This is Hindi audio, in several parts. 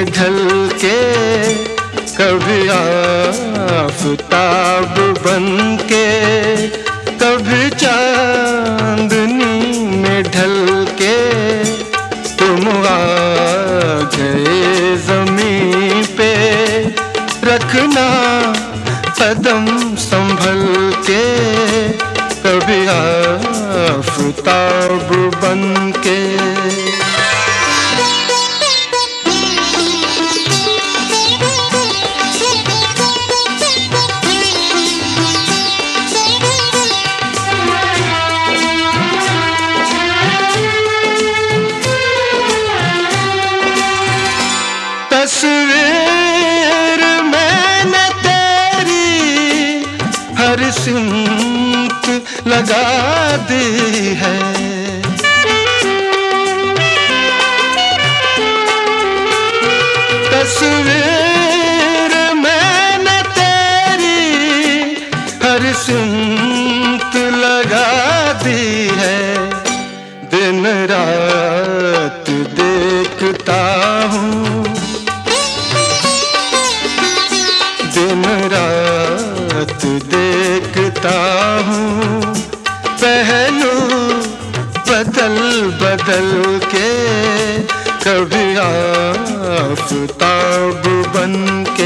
में ढल के, कभी आफताब बन के, कभी चांदनी में ढल के तुम आ गए ज़मीं पे। रखना कदम संभल के, कभी आफताब बन के। तस्वीर मैंने तेरी हर सिमत लगा दी है। तस्वीर मैंने तेरी हर सिमत लगा दी है। दिन रात देखता हूँ, दिन रात देखता हूँ, पहलू बदल बदल के, कभी आफताब बन के।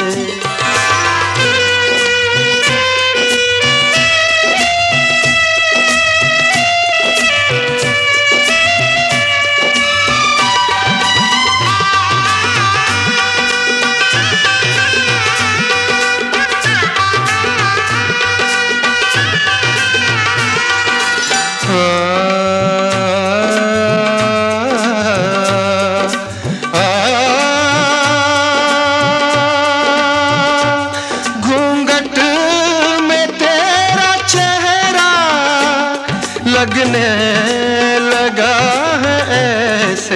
लगने लगा है ऐसे,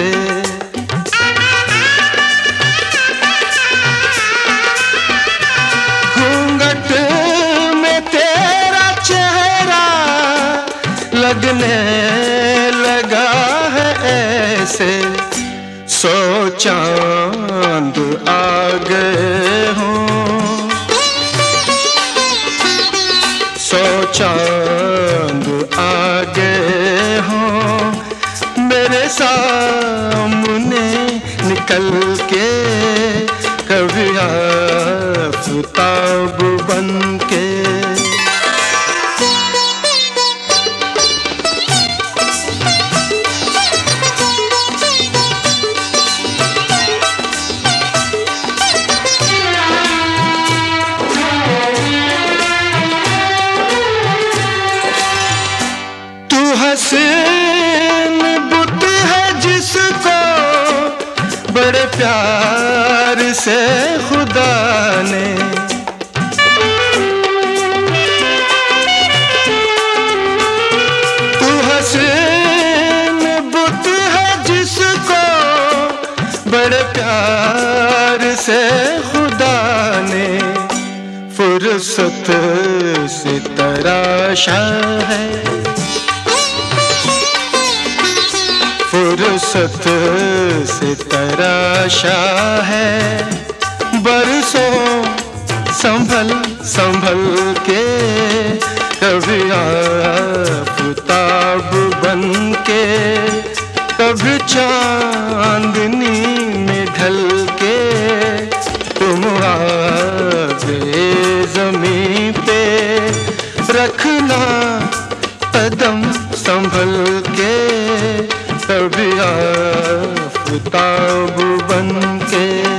घूंघट में तेरा चेहरा लगने लगा है ऐसे। सौ चांद आ गए हों, सौ चांद आ गए हों मेरे सामने निकल के, कभी आफताब बन के। हसीन बुत है जिसको बड़े प्यार से खुदा ने, तू हसीन बुत है जिसको बड़े प्यार से खुदा ने फुर्सत से तराशा है। फुर्सत से तराशा है, बरसों संभल संभल के, कभी आफताब बन के, कभी चांदनी में ढल के तुम आ गए ज़मीं पे। रखना कदम संभल के, कभी आफताब बन के।